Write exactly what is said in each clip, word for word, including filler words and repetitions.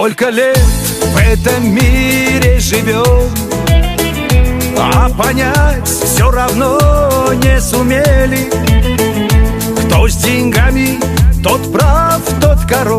Сколько лет в этом мире живем, а понять все равно не сумели. Кто с деньгами, тот прав, тот король,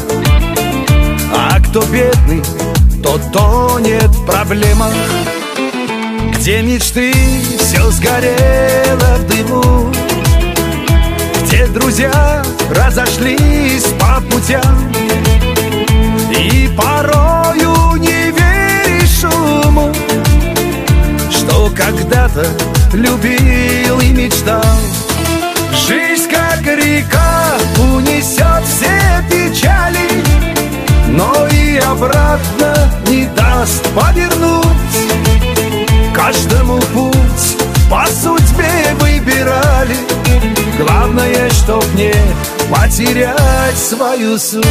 а кто бедный, тот тонет в проблемах. Где мечты, все сгорело в дыму, где друзья разошлись по путям, и порою не веришь уму, что когда-то любил и мечтал. Жизнь как река унесет все печали, но и обратно не даст повернуть. Каждому путь по судьбе выбирали, главное, чтоб не потерять свою суть.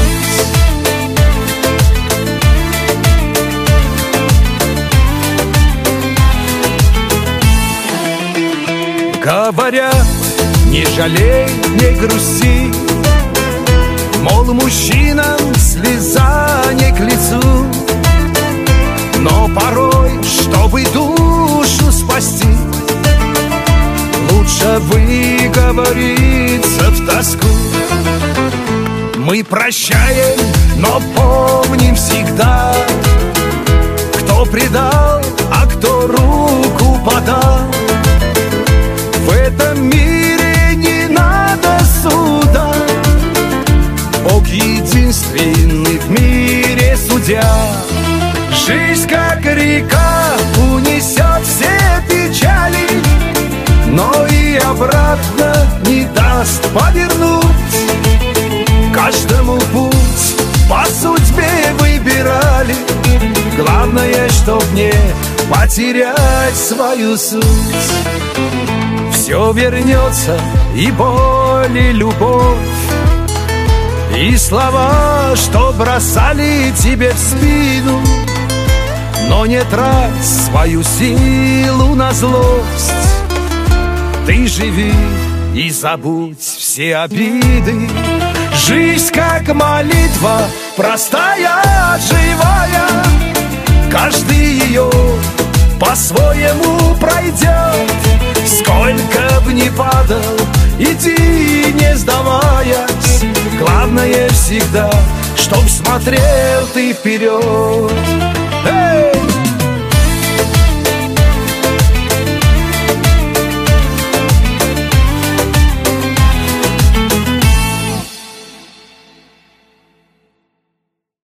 Говорят, не жалей, не грусти, мол, мужчинам слеза не к лицу. Но порой, чтобы душу спасти, лучше выговориться в тоску. Мы прощаем, но помним всегда, кто предал, а кто руку подал. В этом мире не надо суда, Бог единственный в мире судья. Жизнь как река унесет все печали, но и обратно не даст повернуть. Каждому путь по судьбе выбирали, главное, чтоб не потерять свою суть. Все вернется, и боль, и любовь, и слова, что бросали тебе в спину. Но не трать свою силу на злость, ты живи и забудь все обиды. Жизнь как молитва, простая, живая, каждый ее по-своему пройдет. Сколько б ни падал, иди не сдаваясь, главное всегда, чтоб смотрел ты вперед. Эй!